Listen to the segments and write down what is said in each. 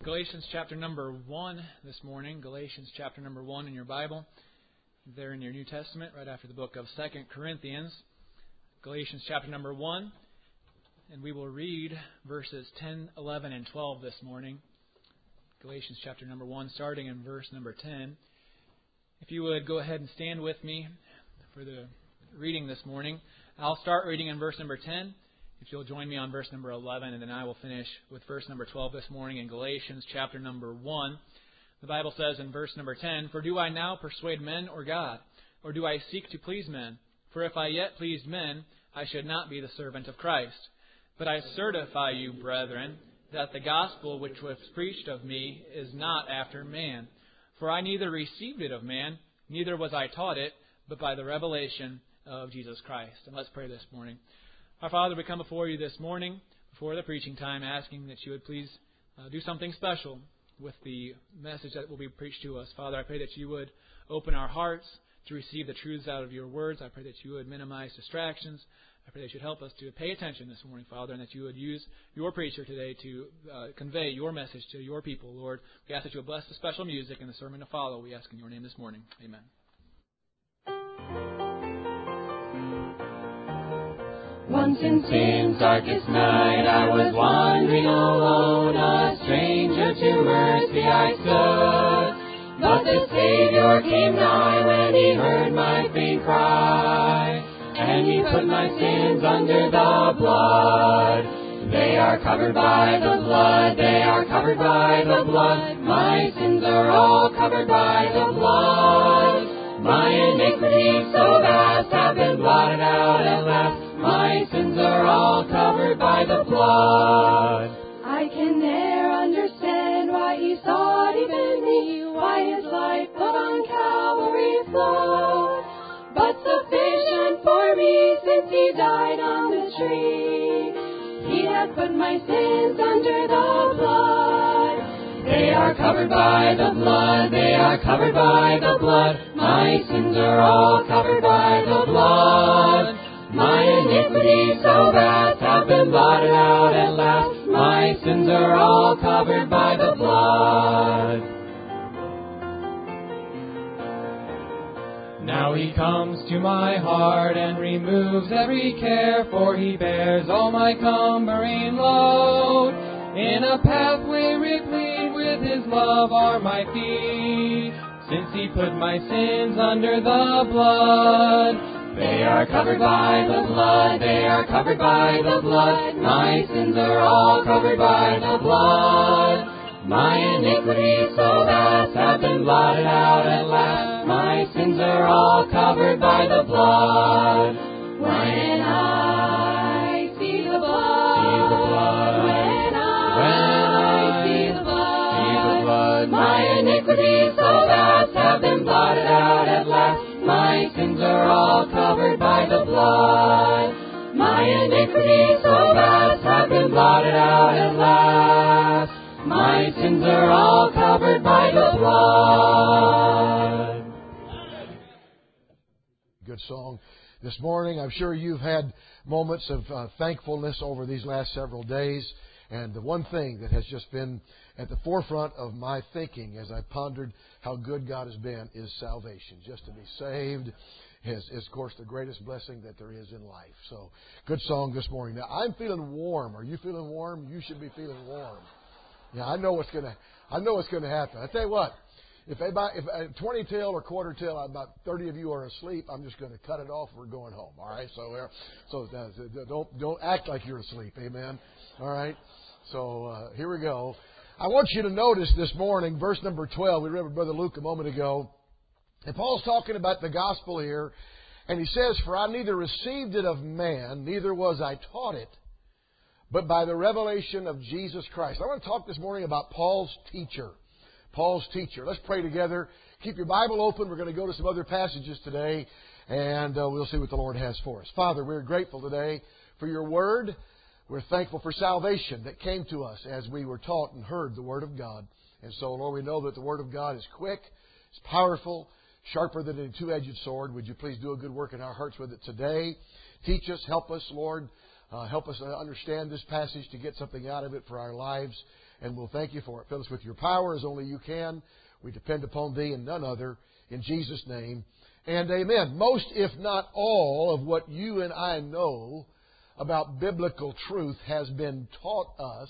Galatians chapter number 1 this morning. Galatians chapter number 1 in your Bible. There in your New Testament, right after the book of 2 Corinthians. Galatians chapter number 1. And we will read verses 10, 11, and 12 this morning. Galatians chapter number 1, starting in verse number 10. If you would go ahead and stand with me for the reading this morning. I'll start reading in verse number 10. If you'll join me on verse number 11, and then I will finish with verse number 12 this morning in Galatians chapter number 1. The Bible says in verse number 10, "For do I now persuade men or God? Or do I seek to please men? For if I yet pleased men, I should not be the servant of Christ. But I certify you, brethren, that the gospel which was preached of me is not after man. For I neither received it of man, neither was I taught it, but by the revelation of Jesus Christ." And let's pray this morning. Our Father, we come before you this morning, before the preaching time, asking that you would please do something special with the message that will be preached to us. Father, I pray that you would open our hearts to receive the truths out of your words. I pray that you would minimize distractions. I pray that you'd help us to pay attention this morning, Father, and that you would use your preacher today to convey your message to your people, Lord. We ask that you would bless the special music and the sermon to follow. We ask in your name this morning. Amen. Once in sin's darkest night I was wandering alone, a stranger to mercy I stood. But the Savior came nigh when He heard my faint cry, and He put my sins under the blood. They are covered by the blood, they are covered by the blood. My sins are all covered by the blood. My iniquities so vast have been blotted out at last. My sins are all covered by the blood. I can ne'er understand why He sought even me, why His life put on Calvary flowed. But sufficient for me since He died on the tree. He hath put my sins under the blood. They are covered by the blood, they are covered by the blood. My sins are all covered by the blood. My iniquities so vast have been blotted out at last. My sins are all covered by the blood. Now He comes to my heart and removes every care, for He bears all my cumbering load. In a pathway replete with His love are my feet, since He put my sins under the blood. They are covered by the blood, they are covered by the blood. My sins are all covered by the blood. My iniquities so vast have been blotted out at last. My sins are all covered by the blood. When I see the blood, when I see the blood, my iniquities so vast have been blotted out at last. My sins are all covered by the blood. My iniquities so vast have been blotted out at last. My sins are all covered by the blood. Good song this morning. I'm sure you've had moments of thankfulness over these last several days. And the one thing that has just been at the forefront of my thinking as I pondered how good God has been is salvation. Just to be saved is of course, the greatest blessing that there is in life. So, good song this morning. Now, I'm feeling warm. Are you feeling warm? You should be feeling warm. Yeah, I know what's going to happen. I tell you what, if 20 till or quarter till, about 30 of you are asleep, I'm just going to cut it off. We're going home. All right. So don't act like you're asleep. Amen. All right. So here we go. I want you to notice this morning, verse number 12. We read with Brother Luke a moment ago. And Paul's talking about the gospel here. And he says, "For I neither received it of man, neither was I taught it, but by the revelation of Jesus Christ." I want to talk this morning about Paul's teacher. Paul's teacher. Let's pray together. Keep your Bible open. We're going to go to some other passages today. And we'll see what the Lord has for us. Father, we're grateful today for your word. We're thankful for salvation that came to us as we were taught and heard the Word of God. And so, Lord, we know that the Word of God is quick, it's powerful, sharper than a two-edged sword. Would you please do a good work in our hearts with it today? Teach us, help us, Lord. Help us understand this passage to get something out of it for our lives. And we'll thank you for it. Fill us with your power as only you can. We depend upon Thee and none other. In Jesus' name. And amen. Most, if not all, of what you and I know about biblical truth has been taught us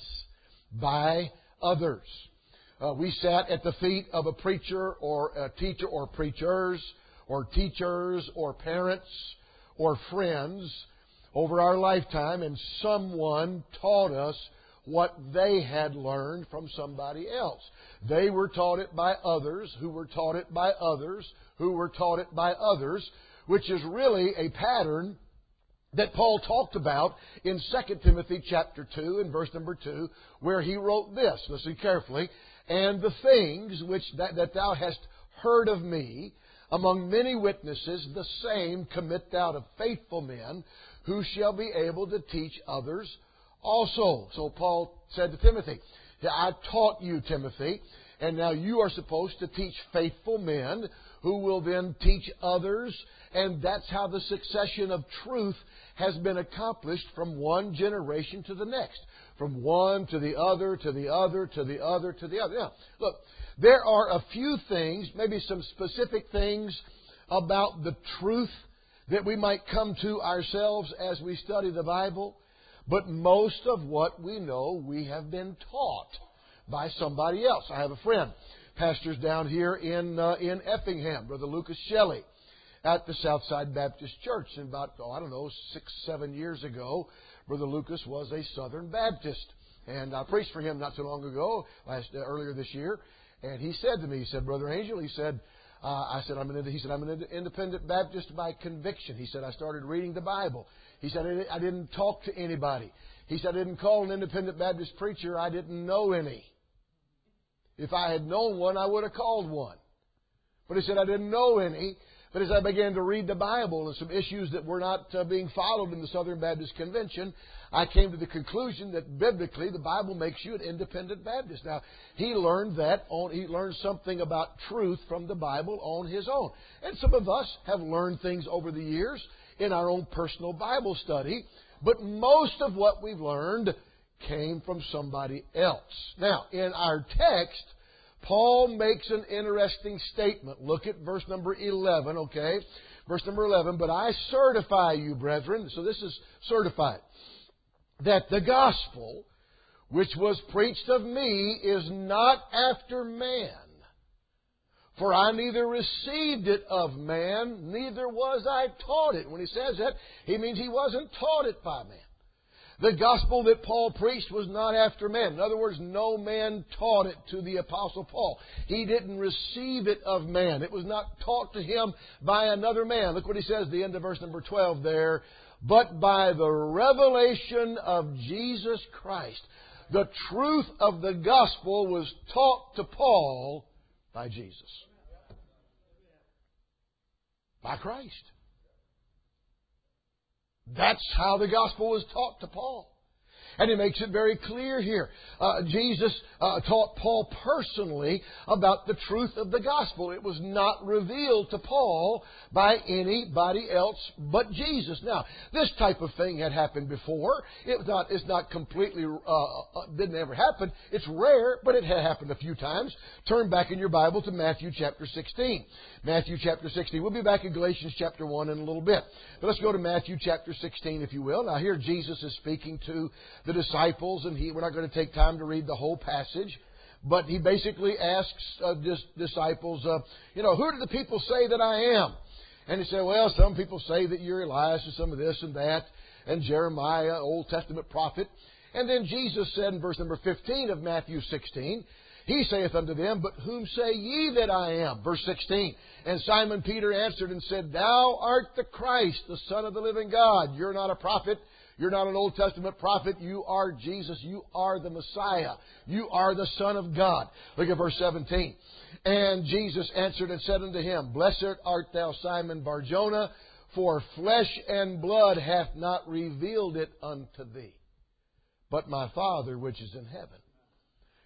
by others. We sat at the feet of a preacher or a teacher or preachers or teachers or parents or friends over our lifetime, and someone taught us what they had learned from somebody else. They were taught it by others, who were taught it by others, who were taught it by others, which is really a pattern that Paul talked about in 2 Timothy chapter 2 and verse number 2, where he wrote this. Listen carefully. And the things which that thou hast heard of me among many witnesses, the same commit thou to faithful men, who shall be able to teach others also. So Paul said to Timothy, I taught you, Timothy, and now you are supposed to teach faithful men who will then teach others. And that's how the succession of truth has been accomplished from one generation to the next. From one to the other, to the other, to the other, to the other. Now, look, there are a few things, maybe some specific things about the truth that we might come to ourselves as we study the Bible. But most of what we know, we have been taught by somebody else. I have a friend, pastors down here in Effingham, Brother Lucas Shelley, at the Southside Baptist Church. And about, 6-7 years ago, Brother Lucas was a Southern Baptist. And I preached for him not so long ago, earlier this year. And he said to me, he said, Brother Angel, he said, I'm an independent Baptist by conviction. He said, I started reading the Bible. He said, I didn't talk to anybody. He said, I didn't call an independent Baptist preacher. I didn't know any. If I had known one, I would have called one. But he said, I didn't know any. But as I began to read the Bible and some issues that were not being followed in the Southern Baptist Convention, I came to the conclusion that biblically the Bible makes you an independent Baptist. Now, he learned something about truth from the Bible on his own. And some of us have learned things over the years in our own personal Bible study. But most of what we've learned came from somebody else. Now, in our text, Paul makes an interesting statement. Look at verse number 11, okay? Verse number 11, but I certify you, brethren, so this is certified, that the gospel which was preached of me is not after man. For I neither received it of man, neither was I taught it. When he says that, he means he wasn't taught it by man. The gospel that Paul preached was not after man. In other words, no man taught it to the Apostle Paul. He didn't receive it of man. It was not taught to him by another man. Look what he says at the end of verse number 12 there. But by the revelation of Jesus Christ. The truth of the gospel was taught to Paul by Jesus. By Christ. That's how the gospel was taught to Paul. And he makes it very clear here. Jesus taught Paul personally about the truth of the gospel. It was not revealed to Paul by anybody else but Jesus. Now, this type of thing had happened before. It's not completely, didn't ever happen. It's rare, but it had happened a few times. Turn back in your Bible to Matthew chapter 16. Matthew chapter 16. We'll be back in Galatians chapter 1 in a little bit. But let's go to Matthew chapter 16, if you will. Now, here Jesus is speaking to the disciples, and we're not going to take time to read the whole passage, but he basically asks disciples, who do the people say that I am? And he said, well, some people say that you're Elias, and some of this and that, and Jeremiah, Old Testament prophet. And then Jesus said in verse number 15 of Matthew 16, He saith unto them, But whom say ye that I am? Verse 16, And Simon Peter answered and said, Thou art the Christ, the Son of the living God. You're not a prophet. You're not an Old Testament prophet. You are Jesus. You are the Messiah. You are the Son of God. Look at verse 17. And Jesus answered and said unto him, Blessed art thou, Simon Bar-Jonah, for flesh and blood hath not revealed it unto thee, but my Father which is in heaven.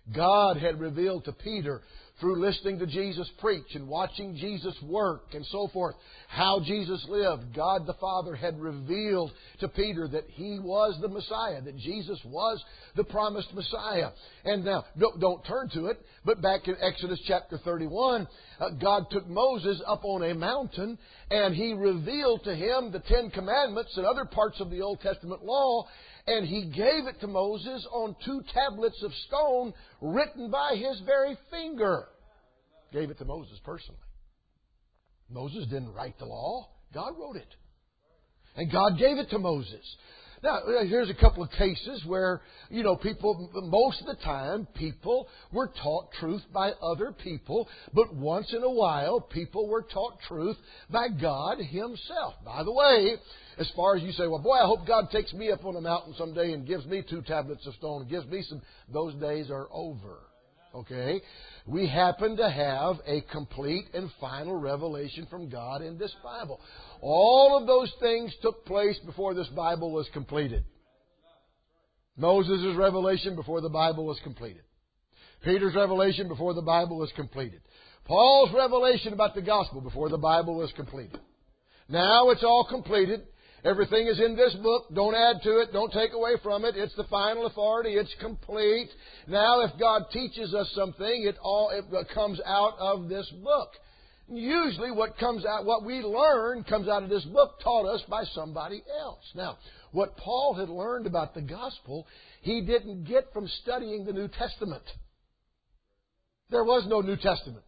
God had revealed to Peter through listening to Jesus preach and watching Jesus work and so forth, how Jesus lived. God the Father had revealed to Peter that He was the Messiah, that Jesus was the promised Messiah. And now, don't turn to it, but back in Exodus chapter 31, God took Moses up on a mountain and He revealed to him the Ten Commandments and other parts of the Old Testament law, and He gave it to Moses on 2 tablets of stone written by His very finger. Gave it to Moses personally. Moses didn't write the law. God wrote it. And God gave it to Moses. Now, here's a couple of cases where, people, most of the time, people were taught truth by other people, but once in a while, people were taught truth by God Himself. By the way, as far as you say, well, boy, I hope God takes me up on a mountain someday and gives me 2 tablets of stone and gives me some, those days are over. Okay? We happen to have a complete and final revelation from God in this Bible. All of those things took place before this Bible was completed. Moses' revelation before the Bible was completed. Peter's revelation before the Bible was completed. Paul's revelation about the gospel before the Bible was completed. Now it's all completed. Everything is in this book. Don't add to it. Don't take away from it. It's the final authority. It's complete. Now, if God teaches us something, it comes out of this book. Usually what we learn comes out of this book taught us by somebody else. Now, what Paul had learned about the gospel, he didn't get from studying the New Testament. There was no New Testament.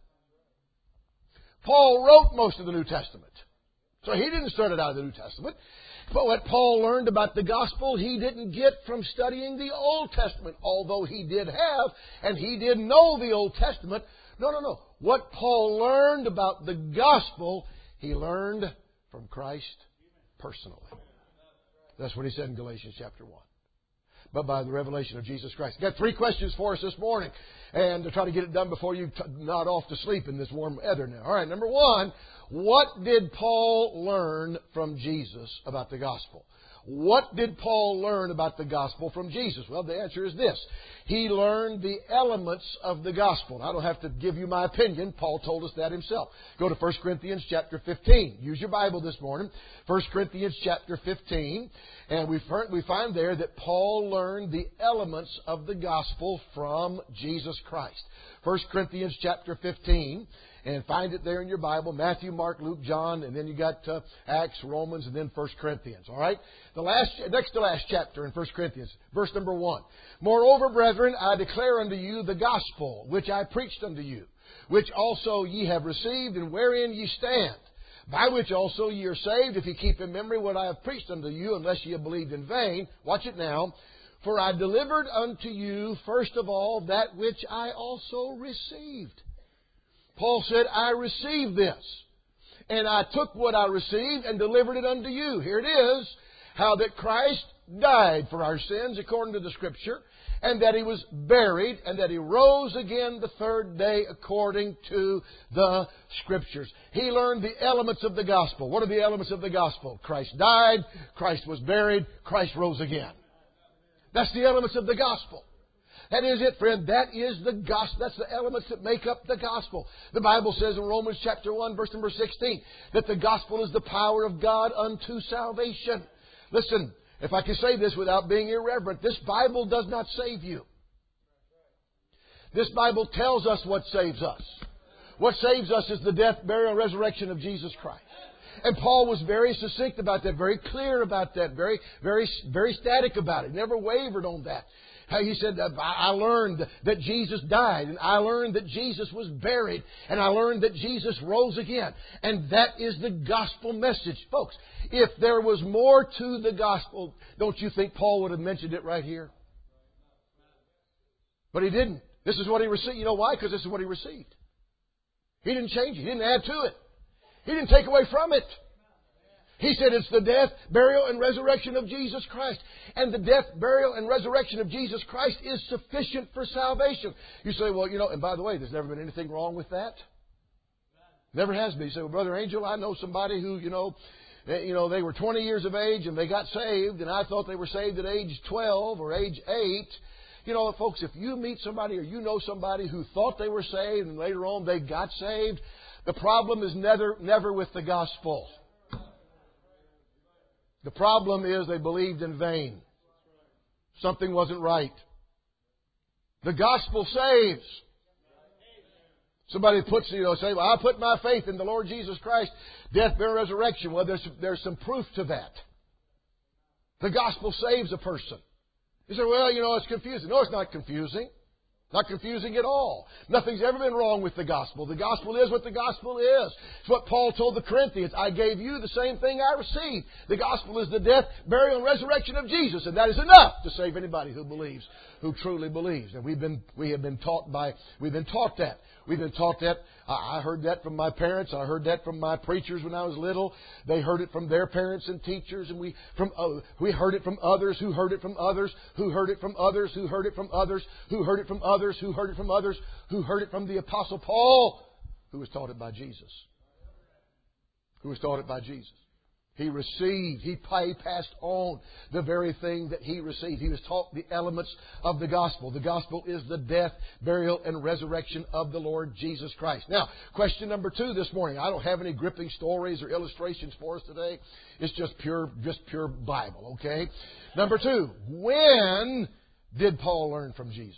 Paul wrote most of the New Testament. So he didn't start it out of the New Testament. But what Paul learned about the gospel, he didn't get from studying the Old Testament, although he did have, and he did know the Old Testament. No. What Paul learned about the gospel, he learned from Christ personally. That's what he said in Galatians chapter 1. But by the revelation of Jesus Christ. I've got 3 questions for us this morning. And to try to get it done before you nod off to sleep in this warm weather now. All right, number 1, what did Paul learn from Jesus about the gospel? What did Paul learn about the gospel from Jesus? Well, the answer is this. He learned the elements of the gospel. I don't have to give you my opinion. Paul told us that himself. Go to 1 Corinthians chapter 15. Use your Bible this morning. 1 Corinthians chapter 15. And we find there that Paul learned the elements of the gospel from Jesus Christ. 1 Corinthians chapter 15. And find it there in your Bible. Matthew, Mark, Luke, John, and then you got Acts, Romans, and then 1 Corinthians. All right? Next to last chapter in 1 Corinthians, verse number 1. Moreover, brethren, I declare unto you the gospel, which I preached unto you, which also ye have received, and wherein ye stand, by which also ye are saved, if ye keep in memory what I have preached unto you, unless ye have believed in vain. Watch it now. For I delivered unto you, first of all, that which I also received. Paul said, I received this. And I took what I received and delivered it unto you. Here it is. How that Christ died for our sins according to the Scripture. And that He was buried. And that He rose again the 3rd day according to the Scriptures. He learned the elements of the gospel. What are the elements of the gospel? Christ died. Christ was buried. Christ rose again. That's the elements of the gospel. That is it, friend. That is the gospel. That's the elements that make up the gospel. The Bible says in Romans chapter 1, verse number 16, that the gospel is the power of God unto salvation. Listen, if I can say this without being irreverent, this Bible does not save you. This Bible tells us what saves us. What saves us is the death, burial, and resurrection of Jesus Christ. And Paul was very succinct about that, very clear about that, very static about it. Never wavered on that. He said, I learned that Jesus died, and I learned that Jesus was buried, and I learned that Jesus rose again. And that is the gospel message. Folks, if there was more to the gospel, don't you think Paul would have mentioned it right here? But he didn't. This is what he received. You know why? Because this is what he received. He didn't change it. He didn't add to it. He didn't take away from it. He said it's the death, burial, and resurrection of Jesus Christ. And the death, burial, and resurrection of Jesus Christ is sufficient for salvation. You say, well, and by the way, there's never been anything wrong with that. Never has been. You say, well, Brother Angel, I know somebody who, they were 20 years of age and they got saved, and I thought they were saved at age 12 or age 8. You know, folks, if you meet somebody or you know somebody who thought they were saved and later on they got saved, the problem is never with the gospel. The problem is they believed in vain. Something wasn't right. The gospel saves. Somebody puts, say, well, I put my faith in the Lord Jesus Christ, death, burial, resurrection. Well, there's some proof to that. The gospel saves a person. You say, well, it's confusing. No, it's not confusing. Not confusing at all. Nothing's ever been wrong with the gospel. The gospel is what the gospel is. It's what Paul told the Corinthians. I gave you the same thing I received. The gospel is the death, burial, and resurrection of Jesus. And that is enough to save anybody who believes, who truly believes. And we've been taught that. We've been taught that. I heard that from my parents. I heard that from my preachers when I was little. They heard it from their parents and teachers. And we heard it from others who heard it from others who heard it from others who heard it from others who heard it from others who heard it from others who heard it from the Apostle Paul, who was taught it by Jesus. He passed on the very thing that he received. He was taught the elements of the gospel. The gospel is the death, burial, and resurrection of the Lord Jesus Christ. Now, question number 2 this morning. I don't have any gripping stories or illustrations for us today. It's just pure Bible, okay? Number 2, when did Paul learn from Jesus?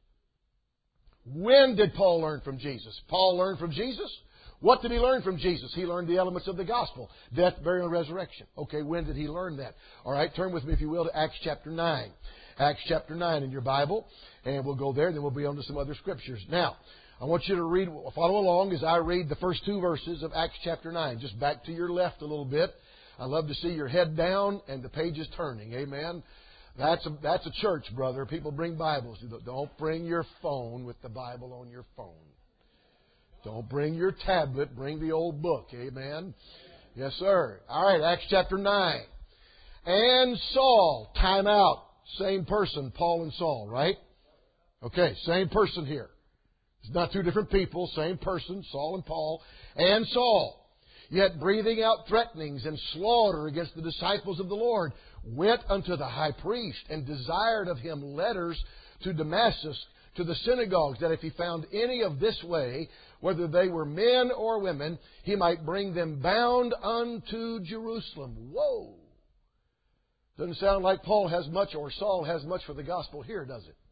When did Paul learn from Jesus? Paul learned from Jesus. What did he learn from Jesus? He learned the elements of the gospel. Death, burial, and resurrection. Okay, when did he learn that? All right, turn with me, if you will, to Acts chapter 9. Acts chapter 9 in your Bible. And we'll go there, and then we'll be on to some other scriptures. Now, I want you to follow along as I read the first 2 verses of Acts chapter 9. Just back to your left a little bit. I love to see your head down and the pages turning. Amen. That's a church, brother. People bring Bibles. Don't bring your phone with the Bible on your phone. Don't bring your tablet. Bring the old book. Amen. Yes, sir. All right, Acts chapter 9. And Saul. Time out. Same person, Paul and Saul, right? Okay, same person here. It's not 2 different people. Same person, Saul and Paul. And Saul, yet breathing out threatenings and slaughter against the disciples of the Lord, went unto the high priest and desired of him letters to Damascus, to the synagogues, that if he found any of this way, whether they were men or women, he might bring them bound unto Jerusalem. Whoa! Doesn't sound like Paul has much or Saul has much for the gospel here, does it?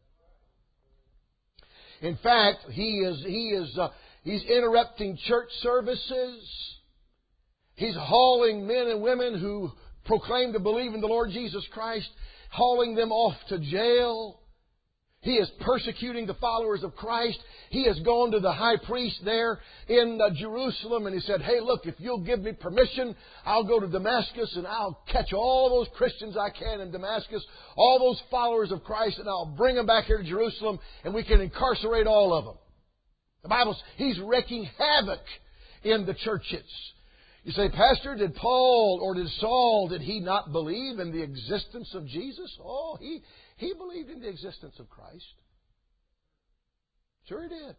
In fact, he's interrupting church services. He's hauling men and women who proclaim to believe in the Lord Jesus Christ, hauling them off to jail. He is persecuting the followers of Christ. He has gone to the high priest there in Jerusalem and he said, hey, look, if you'll give me permission, I'll go to Damascus and I'll catch all those Christians I can in Damascus, all those followers of Christ, and I'll bring them back here to Jerusalem and we can incarcerate all of them. The Bible says he's wreaking havoc in the churches. You say, Pastor, did Paul or did Saul, did he not believe in the existence of Jesus? Oh, he believed in the existence of Christ. Sure he did.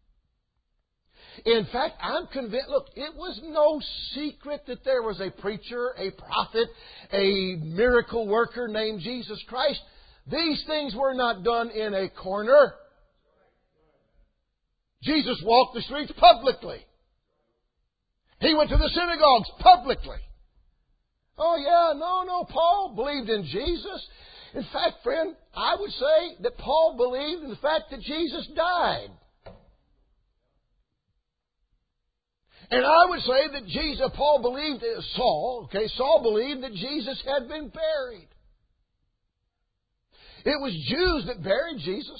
In fact, I'm convinced, look, it was no secret that there was a preacher, a prophet, a miracle worker named Jesus Christ. These things were not done in a corner. Jesus walked the streets publicly. He went to the synagogues publicly. Oh yeah, no, Paul believed in Jesus. In fact, friend, I would say that Paul believed in the fact that Jesus died. And I would say that Saul believed that Jesus had been buried. It was Jews that buried Jesus.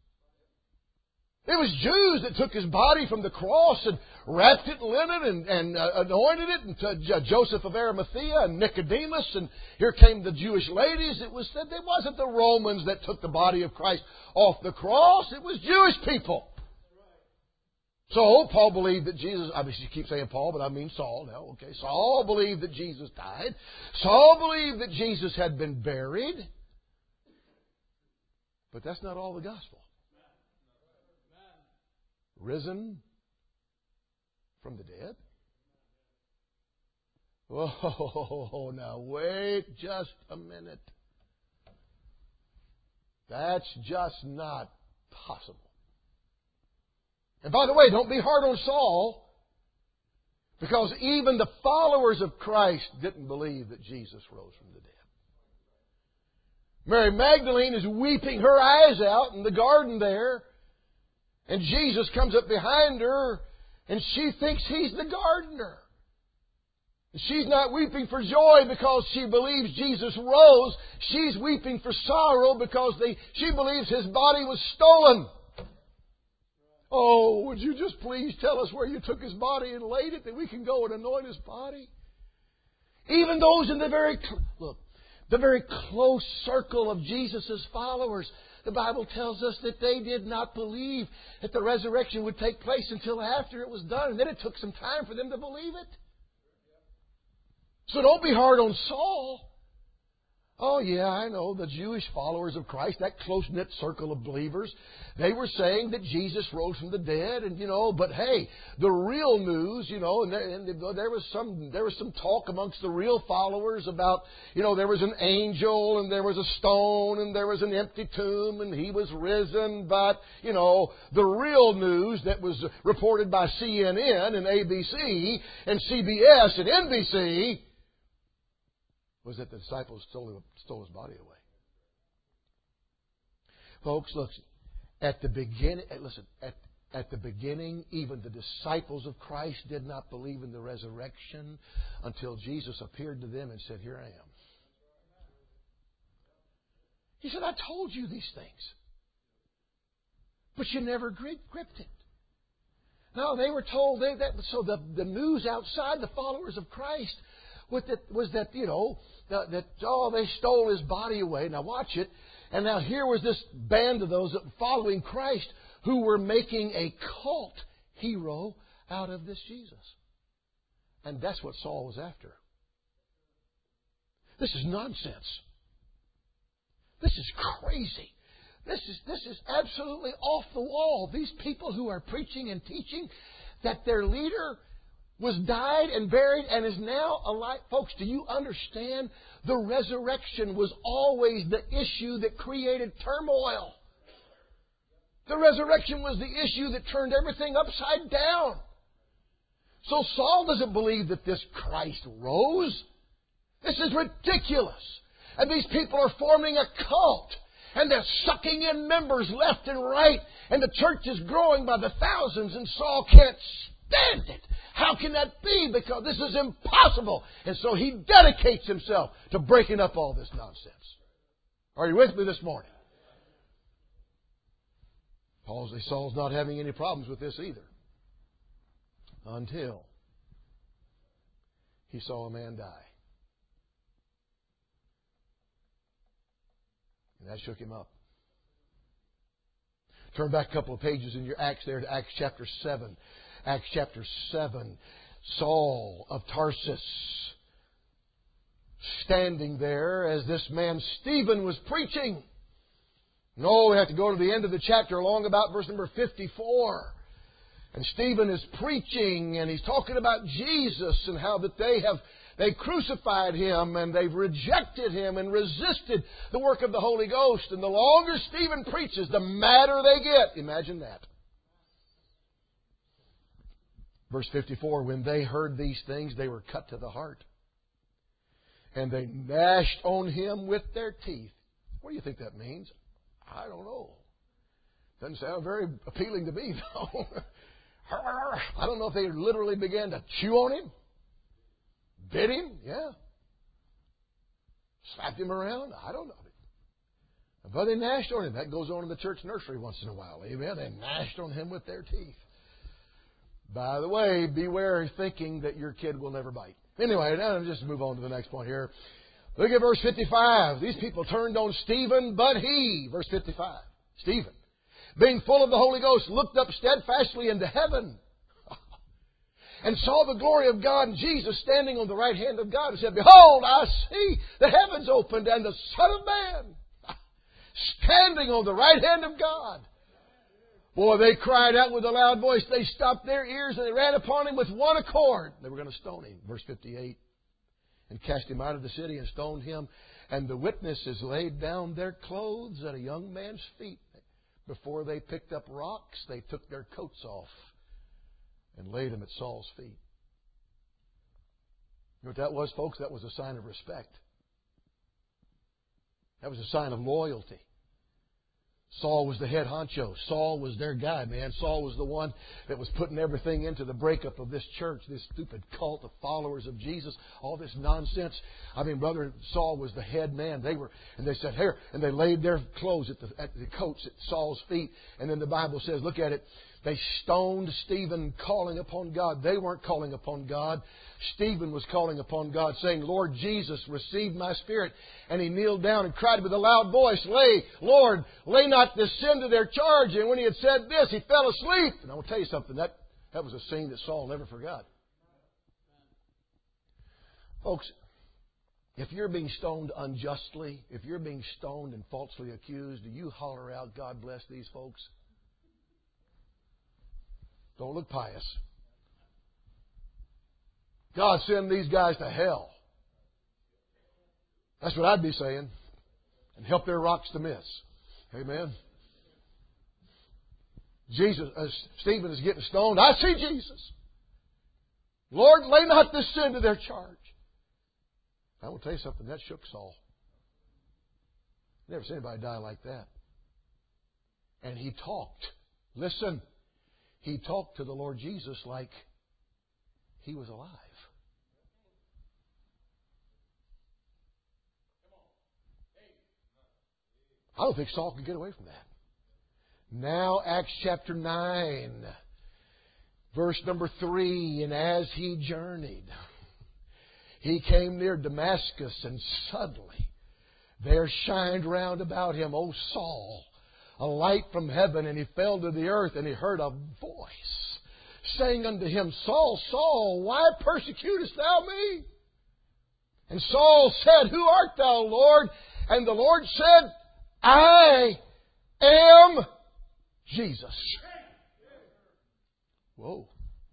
It was Jews that took His body from the cross and wrapped it in linen and anointed it, and to Joseph of Arimathea and Nicodemus, and here came the Jewish ladies. It wasn't the Romans that took the body of Christ off the cross. It was Jewish people. So Paul believed that Jesus, I mean, you keep saying Paul, but I mean Saul now. Okay, Saul believed that Jesus died. Saul believed that Jesus had been buried. But that's not all the gospel. Risen from the dead? Oh, now wait just a minute. That's just not possible. And by the way, don't be hard on Saul, because even the followers of Christ didn't believe that Jesus rose from the dead. Mary Magdalene is weeping her eyes out in the garden there, and Jesus comes up behind her, and she thinks He's the gardener. She's not weeping for joy because she believes Jesus rose. She's weeping for sorrow because she believes His body was stolen. Oh, would you just please tell us where you took His body and laid it, that we can go and anoint His body? Even those in the very close circle of Jesus' followers, the Bible tells us that they did not believe that the resurrection would take place until after it was done. And then it took some time for them to believe it. So don't be hard on Saul. Oh, yeah, I know. The Jewish followers of Christ, that close-knit circle of believers, they were saying that Jesus rose from the dead, and but hey, the real news, and there was some talk amongst the real followers about, there was an angel, and there was a stone, and there was an empty tomb, and He was risen, but, the real news that was reported by CNN and ABC and CBS and NBC was that the disciples stole His body away. Folks, listen. At the beginning, even the disciples of Christ did not believe in the resurrection until Jesus appeared to them and said, "Here I am." He said, "I told you these things, but you never gripped it." No, they were told so the news outside the followers of Christ was that they stole His body away. Now watch it. And now here was this band of those following Christ who were making a cult hero out of this Jesus. And that's what Saul was after. This is nonsense. This is crazy. This is absolutely off the wall. These people who are preaching and teaching that their leader was died and buried and is now alive. Folks, do you understand? The resurrection was always the issue that created turmoil. The resurrection was the issue that turned everything upside down. So Saul doesn't believe that this Christ rose. This is ridiculous. And these people are forming a cult. And they're sucking in members left and right. And the church is growing by the thousands. And Saul can't stand it. How can that be? Because this is impossible. And so he dedicates himself to breaking up all this nonsense. Are you with me this morning? Saul's not having any problems with this either. Until he saw a man die. And that shook him up. Turn back a couple of pages in your Acts there to Acts chapter 7. Acts chapter 7. Saul of Tarsus, standing there as this man Stephen was preaching. No, we have to go to the end of the chapter, along about verse number 54. And Stephen is preaching, and he's talking about Jesus and how that they crucified Him and they've rejected Him and resisted the work of the Holy Ghost. And the longer Stephen preaches, the madder they get. Imagine that. Verse 54, when they heard these things, they were cut to the heart. And they gnashed on Him with their teeth. What do you think that means? I don't know. Doesn't sound very appealing to me, though. I don't know if they literally began to chew on Him. Bit Him? Yeah. Slapped Him around? I don't know. But they gnashed on Him. That goes on in the church nursery once in a while. Amen. They gnashed on Him with their teeth. By the way, beware thinking that your kid will never bite. Anyway, now let's just move on to the next point here. Look at verse 55. These people turned on Stephen, but he, verse 55, Stephen, being full of the Holy Ghost, looked up steadfastly into heaven and saw the glory of God and Jesus standing on the right hand of God, and said, Behold, I see the heavens opened and the Son of Man standing on the right hand of God. Boy, they cried out with a loud voice. They stopped their ears and they ran upon Him with one accord. They were going to stone Him. Verse 58. And cast Him out of the city and stoned Him. And the witnesses laid down their clothes at a young man's feet. Before they picked up rocks, they took their coats off and laid them at Saul's feet. You know what that was, folks? That was a sign of respect. That was a sign of loyalty. Saul was the head honcho. Saul was their guy, man. Saul was the one that was putting everything into the breakup of this church, this stupid cult of followers of Jesus, all this nonsense. I mean, brother, Saul was the head man. They said, here, and they laid their clothes at the coats at Saul's feet. And then the Bible says, look at it, they stoned Stephen calling upon God. They weren't calling upon God. Stephen was calling upon God, saying, Lord Jesus, receive my spirit. And he kneeled down and cried with a loud voice, Lord, lay not this sin to their charge. And when he had said this, he fell asleep. And I will tell you something, that was a scene that Saul never forgot. Folks, if you're being stoned unjustly, if you're being stoned and falsely accused, do you holler out, God bless these folks? Don't look pious. God, send these guys to hell. That's what I'd be saying. And help their rocks to miss. Amen. Stephen is getting stoned. I see Jesus. Lord, lay not this sin to their charge. I will tell you something. That shook Saul. Never seen anybody die like that. And he talked. Listen. He talked to the Lord Jesus like He was alive. I don't think Saul could get away from that. Now, Acts chapter 9, verse number 3. And as he journeyed, he came near Damascus, and suddenly there shined round about him, O Saul, a light from heaven, and he fell to the earth, and he heard a voice saying unto him, Saul, Saul, why persecutest thou me? And Saul said, Who art thou, Lord? And the Lord said, I am Jesus. Whoa.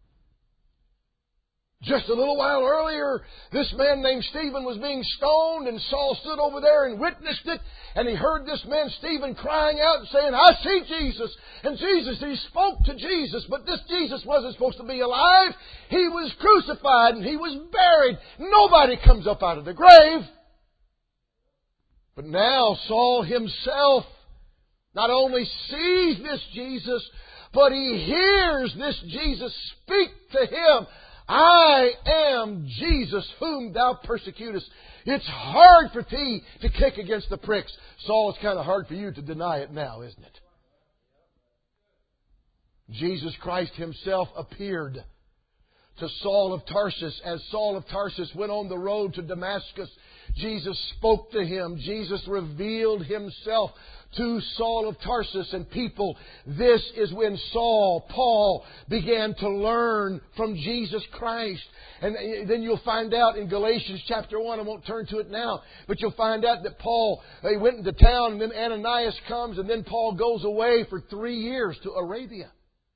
Just a little while earlier, this man named Stephen was being stoned, and Saul stood over there and witnessed it. And he heard this man Stephen crying out and saying, I see Jesus. And he spoke to Jesus, but this Jesus wasn't supposed to be alive. He was crucified and he was buried. Nobody comes up out of the grave. But now Saul himself not only sees this Jesus, but he hears this Jesus speak to him. I am Jesus whom thou persecutest. It's hard for thee to kick against the pricks. Saul, it's kind of hard for you to deny it now, isn't it? Jesus Christ Himself appeared to Saul of Tarsus. As Saul of Tarsus went on the road to Damascus, Jesus spoke to him. Jesus revealed Himself to Saul of Tarsus and people. This is when Paul began to learn from Jesus Christ. And then you'll find out in Galatians chapter 1, I won't turn to it now, but you'll find out that Paul, they went into town, and then Ananias comes, and then Paul goes away for 3 years to Arabia.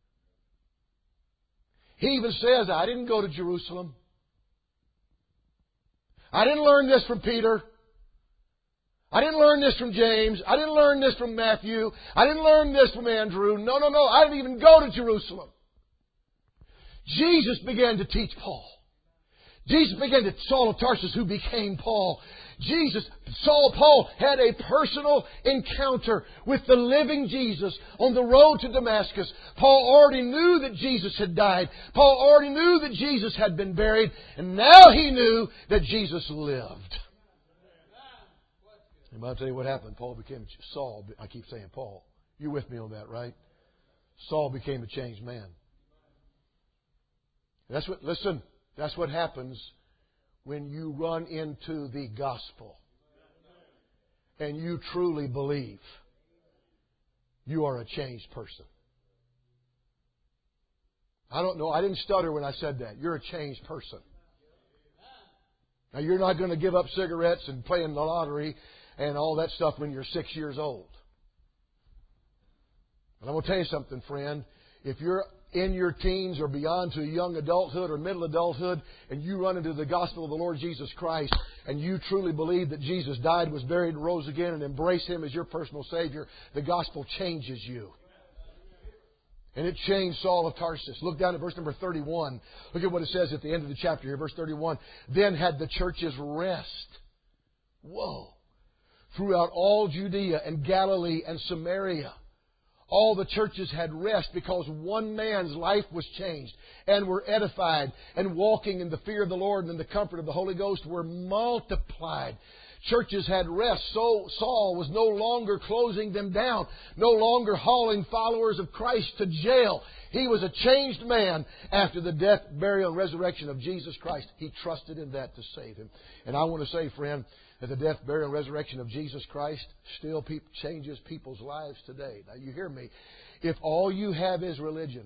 He even says, I didn't go to Jerusalem. I didn't learn this from Peter. I didn't learn this from James. I didn't learn this from Matthew. I didn't learn this from Andrew. No. I didn't even go to Jerusalem. Jesus began to teach Paul. Jesus began to Saul of Tarsus, who became Paul. Paul had a personal encounter with the living Jesus on the road to Damascus. Paul already knew that Jesus had died. Paul already knew that Jesus had been buried. And now he knew that Jesus lived. And I'll tell you what happened. Paul became Saul. I keep saying Paul. You're with me on that, right? Saul became a changed man. That's what happens when you run into the gospel and you truly believe. You are a changed person. I don't know. I didn't stutter when I said that. You're a changed person. Now, you're not going to give up cigarettes and playing the lottery and all that stuff when you're 6 years old. But I'm going to tell you something, friend. If you're in your teens or beyond to young adulthood or middle adulthood and you run into the gospel of the Lord Jesus Christ, and you truly believe that Jesus died, was buried, and rose again, and embrace Him as your personal Savior, the gospel changes you. And it changed Saul of Tarsus. Look down at verse number 31. Look at what it says at the end of the chapter here, verse 31. Then had the churches rest. Whoa. Throughout all Judea and Galilee and Samaria. All the churches had rest because one man's life was changed and were edified, and walking in the fear of the Lord and in the comfort of the Holy Ghost were multiplied. Churches had rest, so Saul was no longer closing them down, no longer hauling followers of Christ to jail. He was a changed man after the death, burial, and resurrection of Jesus Christ. He trusted in that to save him. And I want to say, friend, that the death, burial, and resurrection of Jesus Christ still changes people's lives today. Now, you hear me. If all you have is religion,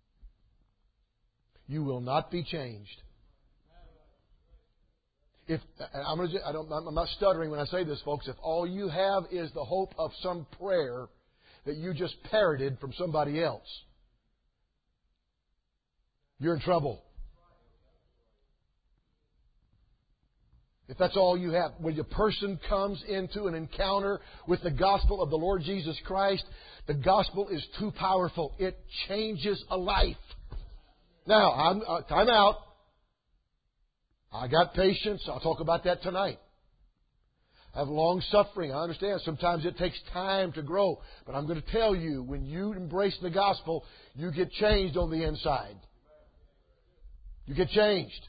you will not be changed. I'm not stuttering when I say this, folks. If all you have is the hope of some prayer that you just parroted from somebody else, you're in trouble. If that's all you have, when a person comes into an encounter with the gospel of the Lord Jesus Christ, the gospel is too powerful. It changes a life. Now, time out. I got patience. I'll talk about that tonight. I have long suffering. I understand. Sometimes it takes time to grow. But I'm going to tell you, when you embrace the gospel, you get changed on the inside. You get changed.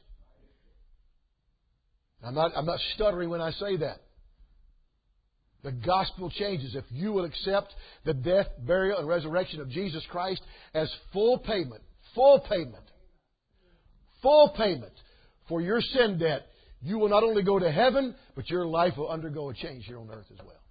I'm not stuttering when I say that. The gospel changes. If you will accept the death, burial, and resurrection of Jesus Christ as full payment for your sin debt, you will not only go to heaven, but your life will undergo a change here on earth as well.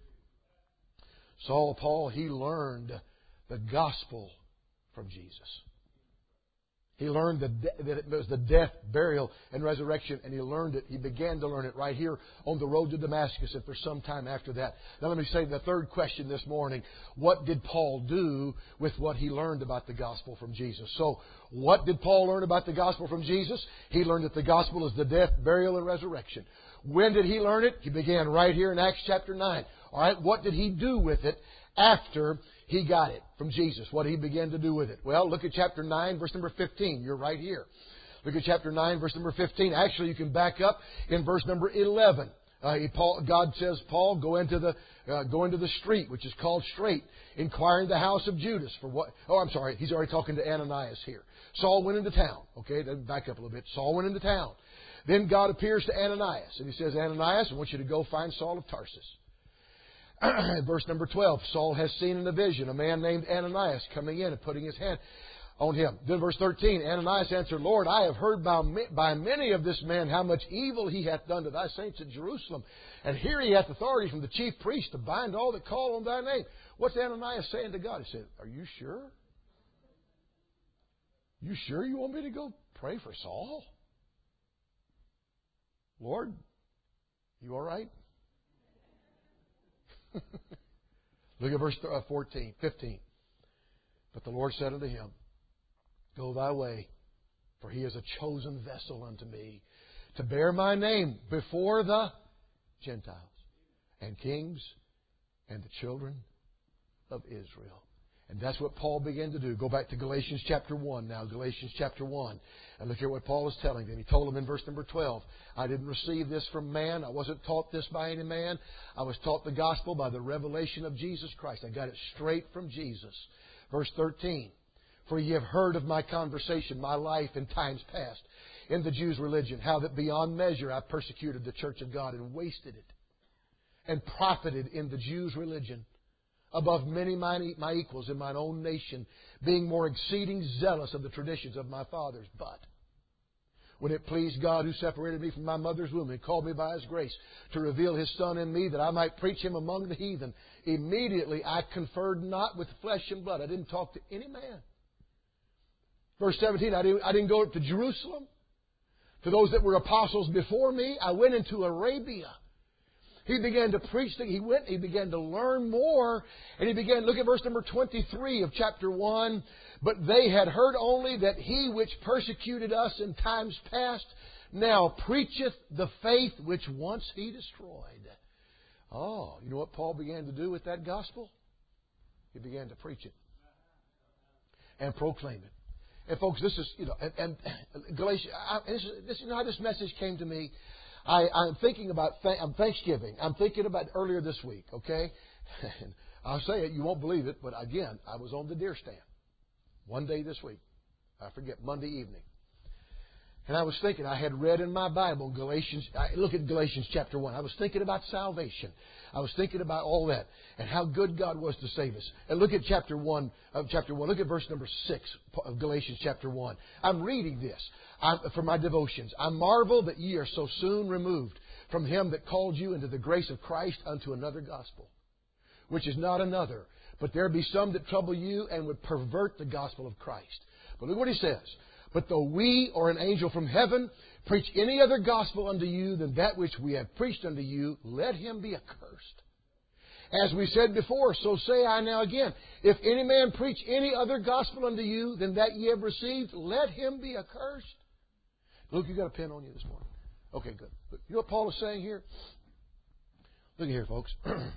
Saul Paul, he learned the gospel from Jesus. He learned that it was the death, burial, and resurrection, and he learned it. He began to learn it right here on the road to Damascus and for some time after that. Now let me say the third question this morning. What did Paul do with what he learned about the gospel from Jesus? So, what did Paul learn about the gospel from Jesus? He learned that the gospel is the death, burial, and resurrection. When did he learn it? He began right here in Acts chapter 9. All right, what did he do with it after he got it from Jesus? What did he begin to do with it? Well, look at chapter 9, verse number 15. You're right here. Look at chapter 9, verse number 15. Actually, you can back up in verse number 11. God says, Paul, go into the street, which is called Straight, inquiring the house of Judas for what. Oh, I'm sorry. He's already talking to Ananias here. Saul went into town. Okay, back up a little bit. Saul went into town. Then God appears to Ananias, and he says, Ananias, I want you to go find Saul of Tarsus. Verse number 12, Saul has seen in a vision a man named Ananias coming in and putting his hand on him. Then verse 13, Ananias answered, Lord, I have heard by many of this man how much evil he hath done to thy saints at Jerusalem. And here he hath authority from the chief priest to bind all that call on thy name. What's Ananias saying to God? He said, are you sure? You sure you want me to go pray for Saul? Lord, you all right? Look at verse 15. But the Lord said unto him, Go thy way, for he is a chosen vessel unto me, to bear my name before the Gentiles and kings and the children of Israel. And that's what Paul began to do. Go back to Galatians chapter 1 now. Galatians chapter 1. And look at what Paul is telling them. He told them in verse number 12, I didn't receive this from man. I wasn't taught this by any man. I was taught the gospel by the revelation of Jesus Christ. I got it straight from Jesus. Verse 13, For ye have heard of my conversation, my life in times past, in the Jews' religion, how that beyond measure I persecuted the church of God and wasted it, and profited in the Jews' religion above many my equals in mine own nation, being more exceeding zealous of the traditions of my fathers. But when it pleased God, who separated me from my mother's womb and called me by His grace to reveal His Son in me, that I might preach Him among the heathen, immediately I conferred not with flesh and blood. I didn't talk to any man. Verse 17, I didn't go to Jerusalem. To those that were apostles before me, I went into Arabia. He began to preach. He began to learn more. And he began, look at verse number 23 of chapter 1. But they had heard only that he which persecuted us in times past now preacheth the faith which once he destroyed. Oh, you know what Paul began to do with that gospel? He began to preach it and proclaim it. And folks, this is, and Galatians, you know how this message came to me? I'm thinking about Thanksgiving. I'm thinking about earlier this week, okay? And I'll say it, you won't believe it, but again, I was on the deer stand one day this week. I forget, Monday evening. And I was thinking, I had read in my Bible, look at Galatians chapter 1. I was thinking about salvation. I was thinking about all that and how good God was to save us. And look at chapter 1. Look at verse number 6 of Galatians chapter 1. I'm reading this for my devotions. I marvel that ye are so soon removed from him that called you into the grace of Christ unto another gospel, which is not another. But there be some that trouble you and would pervert the gospel of Christ. But look what he says. But though we or an angel from heaven preach any other gospel unto you than that which we have preached unto you, let him be accursed. As we said before, so say I now again, if any man preach any other gospel unto you than that ye have received, let him be accursed. Luke, you got a pen on you this morning. Okay, good. You know what Paul is saying here? Look at here, folks.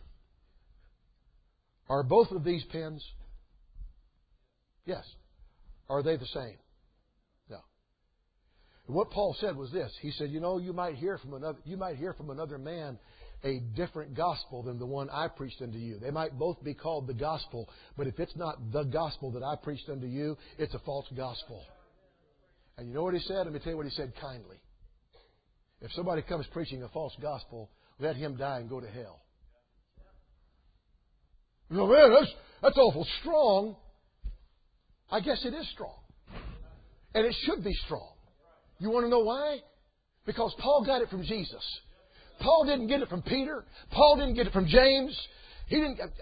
Are both of these pens? Yes. Are they the same? No. And what Paul said was this. He said, you might hear from another man a different gospel than the one I preached unto you. They might both be called the gospel, but if it's not the gospel that I preached unto you, it's a false gospel. And you know what he said? Let me tell you what he said kindly. If somebody comes preaching a false gospel, let him die and go to hell. Man, that's awful strong. I guess it is strong. And it should be strong. You want to know why? Because Paul got it from Jesus. Paul didn't get it from Peter. Paul didn't get it from James. He didn't get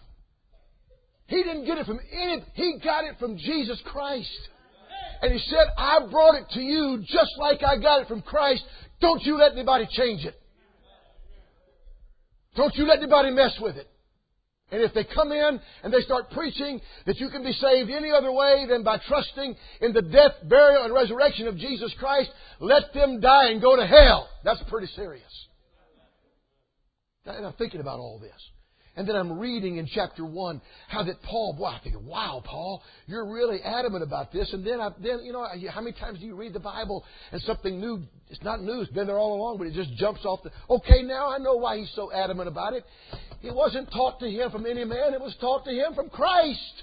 it from any. He got it from Jesus Christ. And he said, I brought it to you just like I got it from Christ. Don't you let anybody change it. Don't you let anybody mess with it. And if they come in and they start preaching that you can be saved any other way than by trusting in the death, burial, and resurrection of Jesus Christ, let them die and go to hell. That's pretty serious. And I'm thinking about all this. And then I'm reading in chapter 1 how that Paul, I'm thinking, wow, Paul, you're really adamant about this. And then how many times do you read the Bible and something new, it's not new, it's been there all along, but it just jumps off okay, now I know why he's so adamant about it. It wasn't taught to him from any man, it was taught to him from Christ.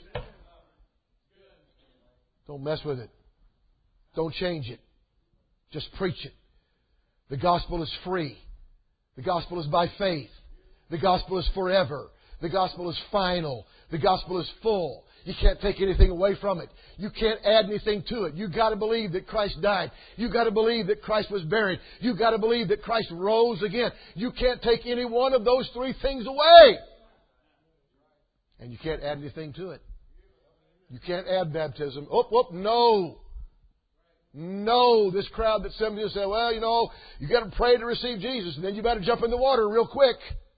Don't mess with it. Don't change it. Just preach it. The gospel is free. The gospel is by faith. The gospel is forever. The gospel is final. The gospel is full. You can't take anything away from it. You can't add anything to it. You've got to believe that Christ died. You've got to believe that Christ was buried. You've got to believe that Christ rose again. You can't take any one of those three things away. And you can't add anything to it. You can't add baptism. No. No, this crowd that some of you say, well, you got to pray to receive Jesus and then you better jump in the water real quick.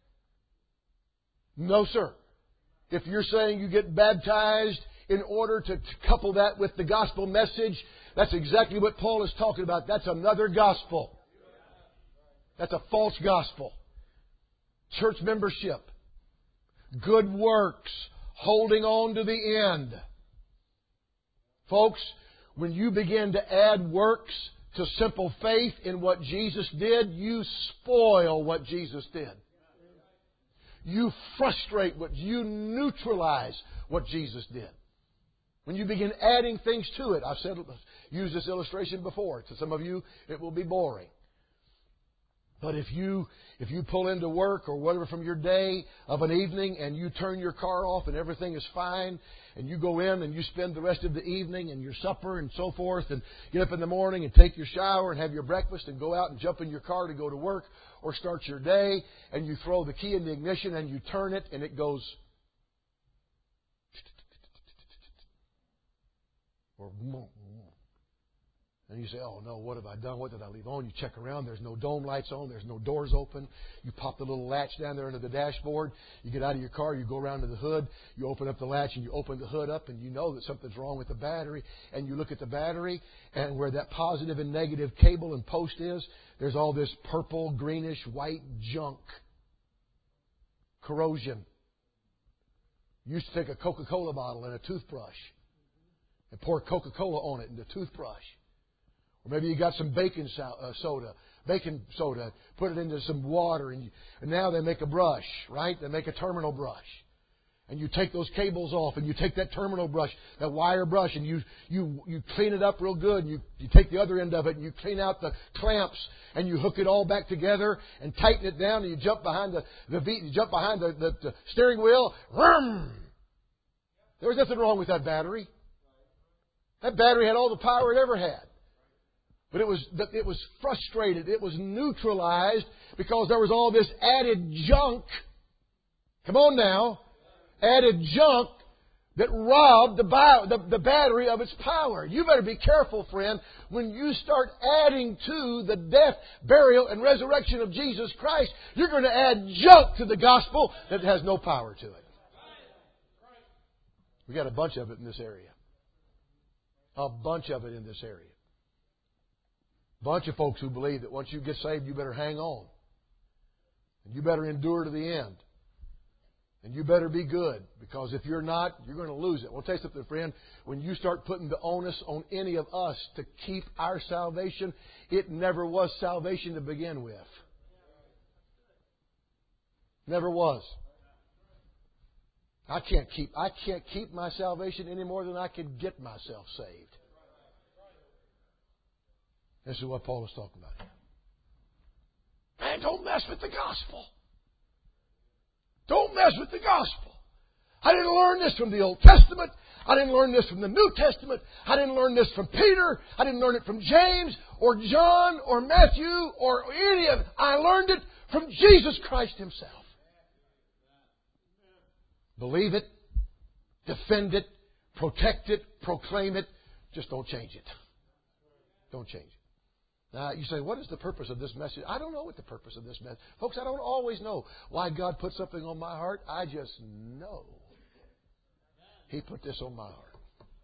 No, sir. If you're saying you get baptized in order to couple that with the gospel message, that's exactly what Paul is talking about. That's another gospel. That's a false gospel. Church membership, good works, holding on to the end. Folks, when you begin to add works to simple faith in what Jesus did, you spoil what Jesus did. You frustrate you neutralize what Jesus did. When you begin adding things to it, I've used this illustration before. To some of you, it will be boring. But if you pull into work or whatever from your day of an evening and you turn your car off and everything is fine and you go in and you spend the rest of the evening and your supper and so forth and get up in the morning and take your shower and have your breakfast and go out and jump in your car to go to work or start your day and you throw the key in the ignition and you turn it and it goes And you say, oh no, what have I done? What did I leave on? You check around. There's no dome lights on. There's no doors open. You pop the little latch down there under the dashboard. You get out of your car. You go around to the hood. You open up the latch and you open the hood up and you know that something's wrong with the battery. And you look at the battery and where that positive and negative cable and post is, there's all this purple, greenish, white junk. Corrosion. You used to take a Coca-Cola bottle and a toothbrush and pour Coca-Cola on it in the toothbrush. Or maybe you got some baking soda, put it into some water, and now they make a brush, right? They make a terminal brush. And you take those cables off, and you take that terminal brush, that wire brush, and you clean it up real good. And you take the other end of it, and you clean out the clamps, and you hook it all back together, and tighten it down, and you jump behind the steering wheel. Vroom! There was nothing wrong with that battery. That battery had all the power it ever had. But it was frustrated. It was neutralized because there was all this added junk. Come on now. Added junk that robbed the battery of its power. You better be careful, friend, when you start adding to the death, burial, and resurrection of Jesus Christ. You're going to add junk to the gospel that has no power to it. We got a bunch of it in this area. A bunch of it in this area. Bunch of folks who believe that once you get saved, you better hang on. And you better endure to the end. And you better be good. Because if you're not, you're going to lose it. Well, I'll tell you something, friend. When you start putting the onus on any of us to keep our salvation, it never was salvation to begin with. Never was. I can't keep my salvation any more than I can get myself saved. This is what Paul was talking about here. Man, don't mess with the gospel. Don't mess with the gospel. I didn't learn this from the Old Testament. I didn't learn this from the New Testament. I didn't learn this from Peter. I didn't learn it from James or John or Matthew or any of it. I learned it from Jesus Christ Himself. Believe it, defend it, protect it, proclaim it. Just don't change it. Don't change it. Now, you say, what is the purpose of this message? I don't know what the purpose of this message. Folks, I don't always know why God put something on my heart. I just know He put this on my heart.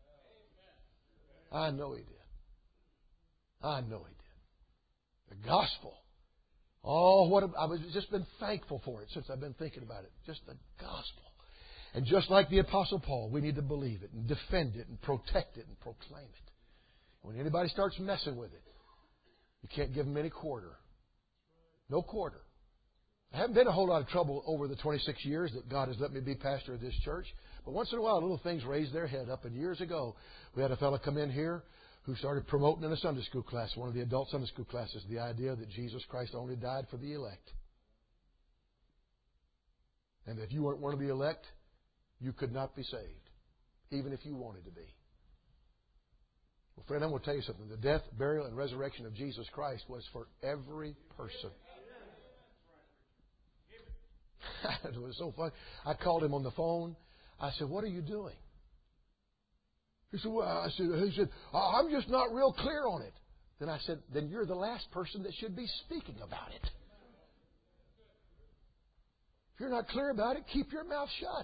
I know He did. I know He did. The gospel. Oh, I've just been thankful for it since I've been thinking about it. Just the gospel. And just like the Apostle Paul, we need to believe it and defend it and protect it and proclaim it. When anybody starts messing with it, you can't give them any quarter. No quarter. I haven't been in a whole lot of trouble over the 26 years that God has let me be pastor of this church. But once in a while, little things raise their head up. And years ago, we had a fellow come in here who started promoting in a Sunday school class, one of the adult Sunday school classes, the idea that Jesus Christ only died for the elect. And if you weren't one of the elect, you could not be saved, even if you wanted to be. Well, friend, I'm going to tell you something. The death, burial, and resurrection of Jesus Christ was for every person. It was so funny. I called him on the phone. I said, "What are you doing?" He said, "I'm just not real clear on it." Then I said, "Then you're the last person that should be speaking about it. If you're not clear about it, keep your mouth shut."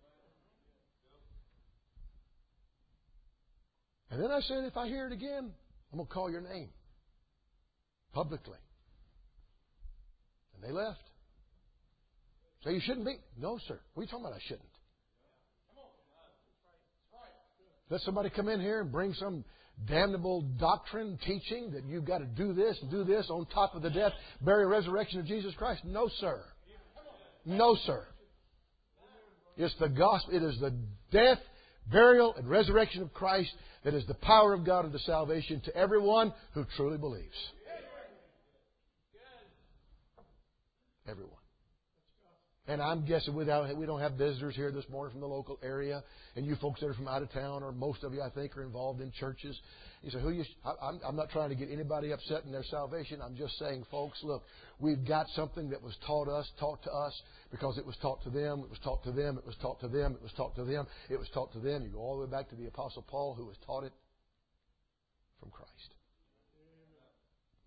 And then I said, if I hear it again, I'm going to call your name publicly. And they left. So you shouldn't be? No, sir. What are you talking about I shouldn't? Let somebody come in here and bring some damnable doctrine teaching that you've got to do this and do this on top of the death, burial, resurrection of Jesus Christ? No, sir. No, sir. It's the gospel. It is the death, burial, and resurrection of Christ that is the power of God unto salvation to everyone who truly believes. Everyone. And I'm guessing we don't have visitors here this morning from the local area, and you folks that are from out of town, or most of you, I think, are involved in churches. You say, I'm not trying to get anybody upset in their salvation. I'm just saying, folks, look, we've got something that was taught to us, because it was taught to them, it was taught to them, it was taught to them, it was taught to them, it was taught to them. You go all the way back to the Apostle Paul, who was taught it from Christ.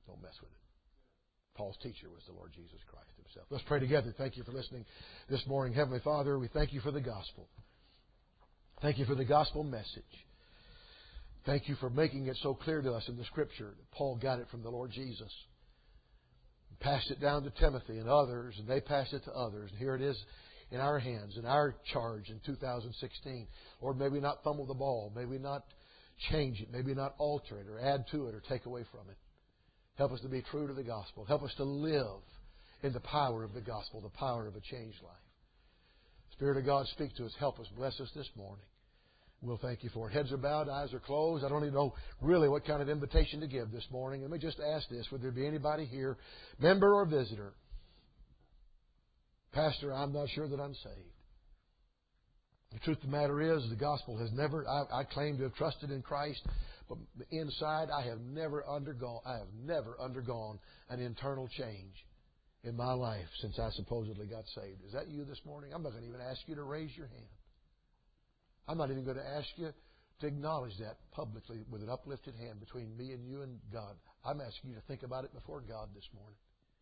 Don't mess with it. Paul's teacher was the Lord Jesus Christ Himself. Let's pray together. Thank you for listening this morning. Heavenly Father, we thank you for the gospel. Thank you for the gospel message. Thank you for making it so clear to us in the Scripture that Paul got it from the Lord Jesus. He passed it down to Timothy and others, and they passed it to others. And here it is in our hands, in our charge in 2016. Lord, may we not fumble the ball. May we not change it. May we not alter it or add to it or take away from it. Help us to be true to the gospel. Help us to live in the power of the gospel, the power of a changed life. Spirit of God, speak to us. Help us. Bless us this morning. We'll thank you for it. Heads are bowed, eyes are closed. I don't even know really what kind of invitation to give this morning. Let me just ask this. Would there be anybody here, member or visitor? Pastor, I'm not sure that I'm saved. The truth of the matter is, the gospel has never, I claim to have trusted in Christ, but inside I have never undergone an internal change in my life since I supposedly got saved. Is that you this morning? I'm not going to even ask you to raise your hand. I'm not even going to ask you to acknowledge that publicly with an uplifted hand between me and you and God. I'm asking you to think about it before God this morning.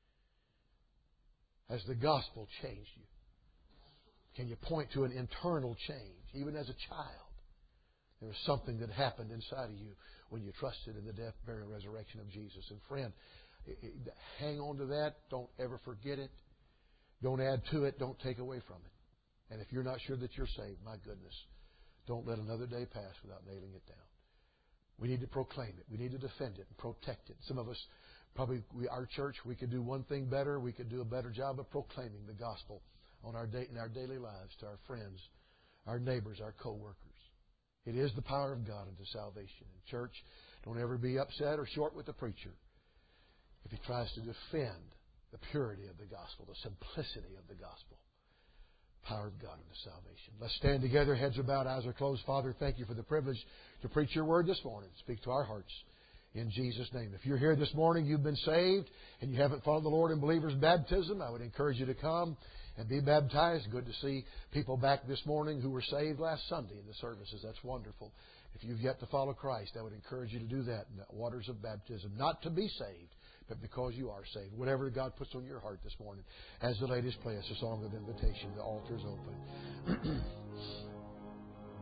Has the gospel changed you? Can you point to an internal change? Even as a child, there was something that happened inside of you when you trusted in the death, burial, resurrection of Jesus. And friend, hang on to that. Don't ever forget it. Don't add to it. Don't take away from it. And if you're not sure that you're saved, my goodness, don't let another day pass without nailing it down. We need to proclaim it. We need to defend it and protect it. Some of us, probably our church, we could do one thing better. We could do a better job of proclaiming the gospel in our daily lives to our friends, our neighbors, our co-workers. It is the power of God unto salvation. And church, don't ever be upset or short with the preacher if he tries to defend the purity of the gospel, the simplicity of the gospel. Power of God unto salvation. Let's stand together. Heads are bowed, eyes are closed. Father, thank you for the privilege to preach your word this morning. Speak to our hearts in Jesus' name. If you're here this morning, you've been saved, and you haven't followed the Lord in believer's baptism, I would encourage you to come and be baptized. Good to see people back this morning who were saved last Sunday in the services. That's wonderful. If you've yet to follow Christ, I would encourage you to do that in the waters of baptism. Not to be saved, but because you are saved. Whatever God puts on your heart this morning. As the ladies play us a song of invitation, the altar is open.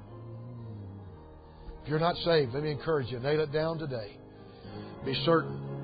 If you're not saved, let me encourage you. Nail it down today. Be certain